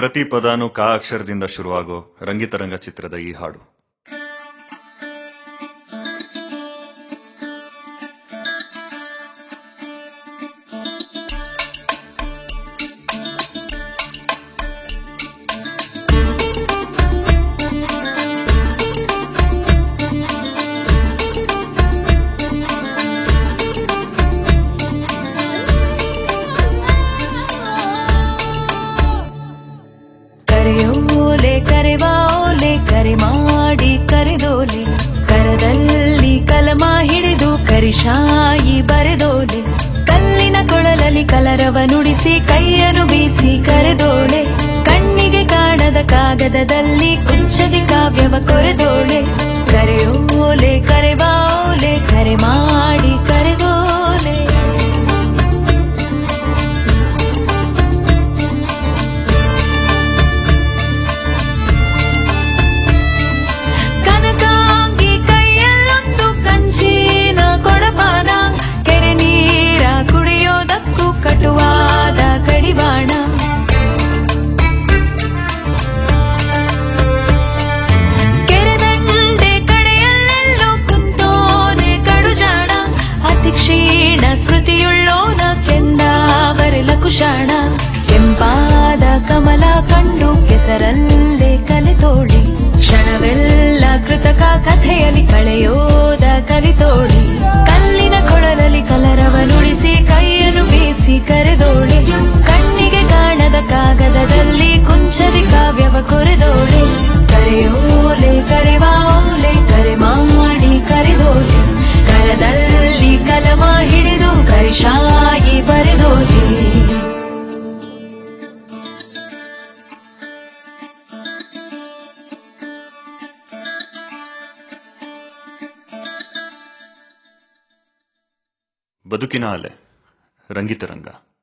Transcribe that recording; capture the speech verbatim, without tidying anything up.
ಪ್ರತಿ ಪದಾನು ಕಾ ಅಕ್ಷರದಿಂದ ಶುರುವಾಗೋ ರಂಗಿತರಂಗ ಚಿತ್ರದ ಈ ಹಾಡು. ಕರೆಯೋಲೆ ಕರೆವಾ ಓಲೆ ಕರೆ ಮಾಡಿ ಕರೆದೋಲೆ ಕರದಲ್ಲಿ ಕಲಮ ಹಿಡಿದು ಕರಿಶಾಯಿ ಬರೆದೋಲೆ ಕಲ್ಲಿನ ಕೊಳಲಲ್ಲಿ ಕಲರವ ನುಡಿಸಿ ಕೈಯನ್ನು ಬೀಸಿ ಕರೆದೋಳೆ ಕಣ್ಣಿಗೆ ಕಾಣದ ಕಾಗದದಲ್ಲಿ ಕುಂಚದಿ ಕಾವ್ಯವ ಕೊರೆದೋಳೆ ಕರೆಯೋಲೆ ಕರೆವಾ ಓಲೆ ಕರೆ ಮಾಡಿ ಕರೆದೋಲೆ. ಕಟುವಾದ ಕಡಿವಾಣ ಕೆರೆದಂಡೆ ಕಡೆಯಲ್ಲೆಲ್ಲೋ ಕುಂತೋನೆ ಕಡುಜಾಣ ಅತಿ ಕ್ಷೀಣ ಸ್ಮೃತಿಯುಳ್ಳೋನ ಕೆಂದಾವರೆಲ ಕುಶಾಣ ಕೆಂಪಾದ ಕಮಲ ಕಂಡು ಕೆಸರಲ್ಲೇ ಕಲಿತೋಡಿ ಕ್ಷಣವೆಲ್ಲ ಕೃತಕ ಕಥೆಯಲ್ಲಿ ಕಳೆಯೋದ ಕಲಿತೋಡಿ ಕಲ್ಲಿನ ಕೊಳಲಲ್ಲಿ ಕಲರವ ನುಡಿಸಿ ಕೈಯನ್ನು ಬೀಸಿ ಕರೆದೋಳೆ ಕಣ್ಣಿಗೆ ಕಾಣದ ಕಾಗದದಲ್ಲಿ ಕುಂಚದಿ ಕಾವ್ಯವ ಕೊರೆದೋಳೆ ಕರೆಯೋಲೆ ಕರೆವಾ ಓಲೆ ಕರೆ ಮಾಡಿ ಕರೆದೋಲೆ ಕರದಲ್ಲಿ ಕಲಮ ಹಿಡಿದು ಕರಿಶಾಯಿ ಬರೆದೋಲೆ. ಬದುಕಿನ ಅಲೆ ರಂಗಿತರಂಗ.